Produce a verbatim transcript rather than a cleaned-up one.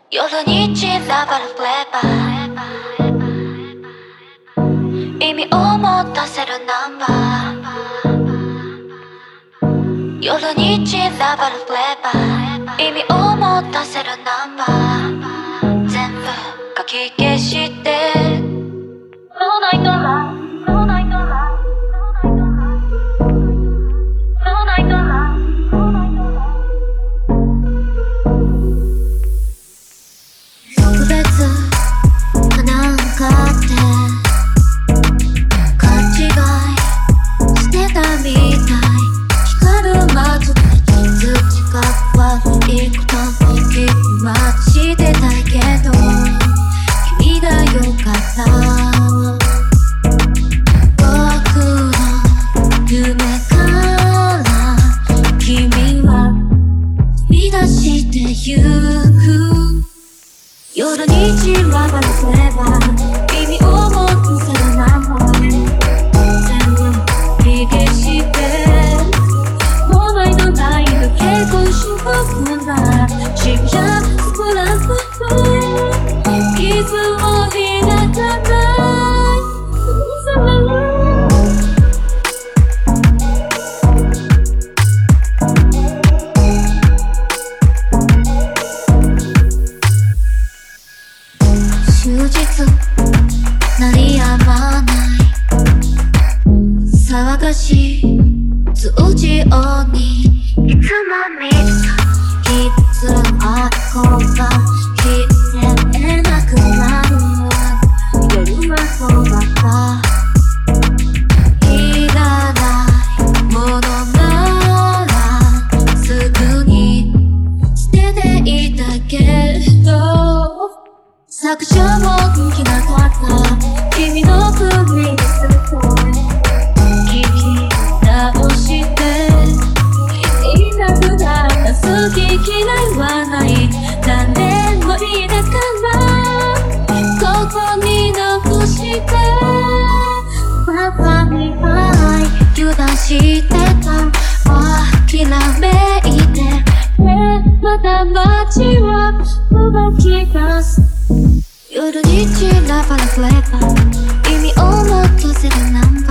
夜に散らばるフレーバー、意味を持たせるナンバー。夜に散らばるフレーバー、意味を持たせるナンバー。全部書き消して脳内ドラ脳内ドラ脳内ドラ脳内ドラ特別かなんかって勘違いしてたみたい。光る街で土が悪いこと気はしてたけど君がよかった。僕の夢から君は飛び出してゆく。夜に散らばるフレーバー、意味を持たせるナンバー。全部火消して脳内のないだけ今週はだ渋谷スプラップ傷を抱かない終日鳴りやまない騒がしい通知音にいつも見たいつあこが消えなくなる。夜はそうだったいらないものならすぐに捨てていたけど削除もできなかった君の首にすると聞き直していなくなった好き嫌いはない誰もいなからここに残してパパに愛油断してた諦めてまた街は動き出す。夜に散らばるフレーバー、意味を持たせるナンバー。